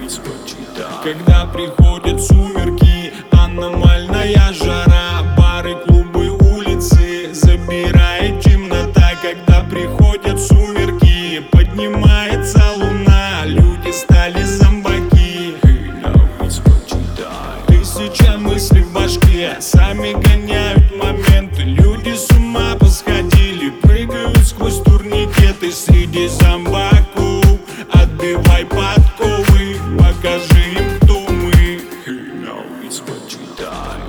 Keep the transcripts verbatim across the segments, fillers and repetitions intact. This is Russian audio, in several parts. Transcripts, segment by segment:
Когда приходят сумерки, аномальная жара, бары, клубы, улицы забирает темнота. Когда приходят сумерки, поднимается луна, люди стали зомбаки. Тысяча мыслей в башке, сами гоняют моменты. Люди с ума посходили, прыгают сквозь турникеты среди зомбаков. Отбивай подковы, покажи им, кто мы. Hey, now it's what you die.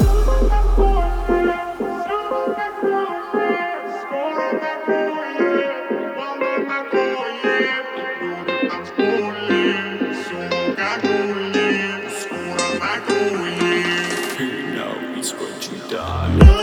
Hey, now it's what you die.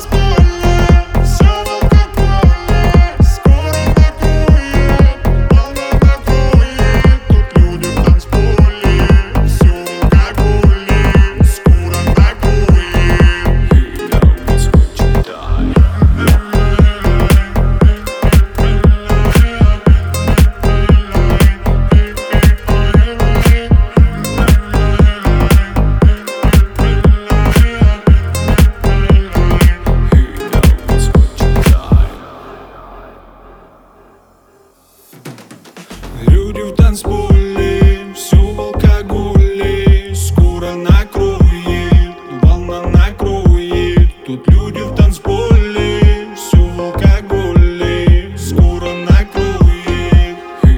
Люди в танцполе, все в алкоголе, скоро накроет, волна накроет. Тут люди в танцполе, все в алкоголе, скоро накроет.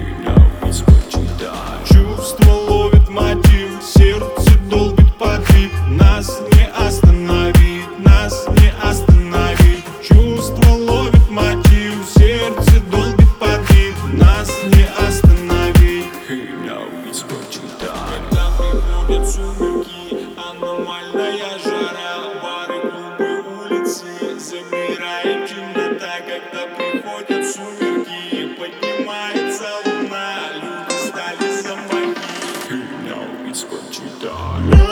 Чувство ловит мотив, сердце долбит подвиг. Нас не остановить, нас не остановить. Чувство ловит мотив, сердце долбит подвиг. Нас не остановить. Когда приходят сумерки, аномальная жара, бары, клубы, улицы забирает темнота. Когда приходят сумерки, поднимается луна, люди стали зомбаки. Hey, now it's what you die.